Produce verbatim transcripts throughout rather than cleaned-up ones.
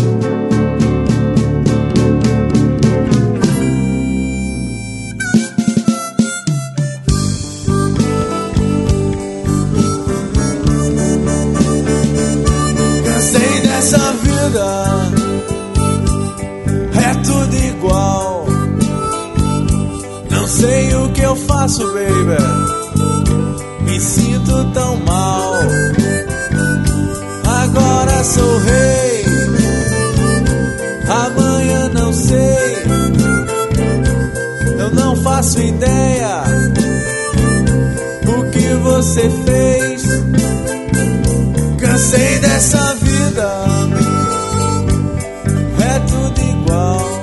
Cansei dessa vida, é tudo igual. Não sei o que eu faço, baby, me sinto tão mal. Agora sou rei, amanhã não sei. Eu não faço ideia o que você fez. Cansei dessa vida, é tudo igual.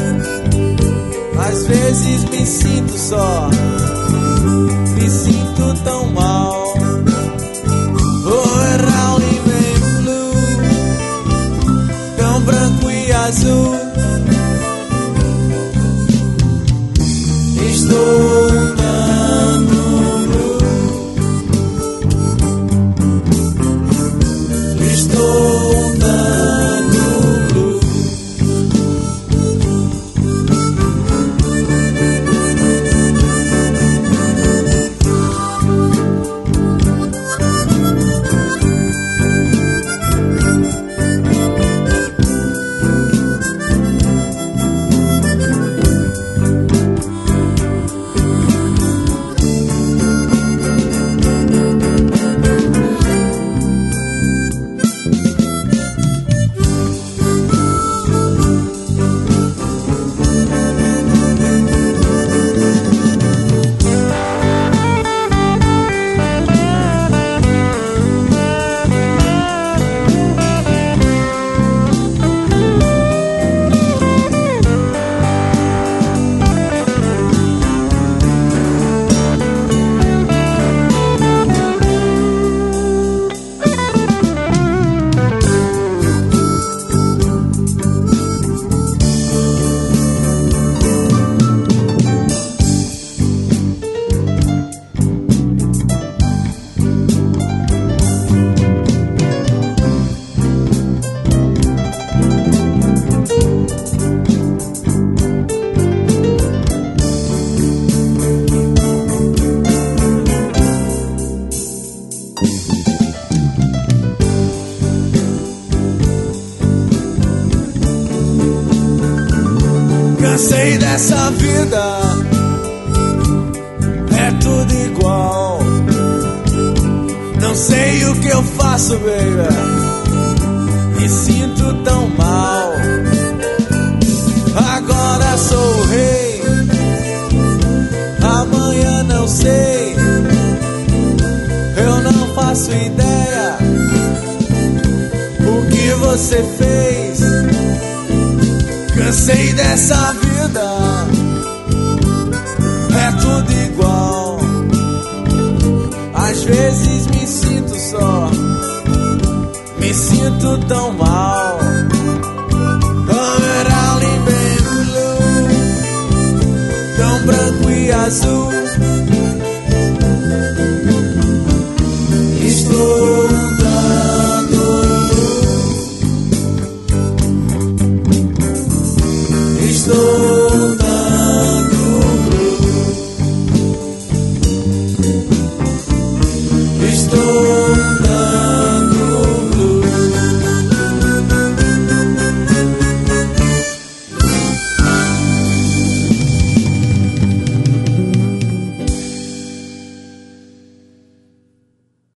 Às vezes me sinto só, me sinto tão mal. Oh, around in blue, tão branco e azul. Estou andando nu, estou andando nu. Cansei dessa vida, é tudo igual. Não sei o que eu faço, baby, me sinto tão mal. Agora sou o rei, amanhã não sei. Eu não faço ideia o que você fez. Cansei dessa vida, é tudo igual. Às vezes me sinto só, me sinto tão mal. I'm around in blue, tão branco e azul.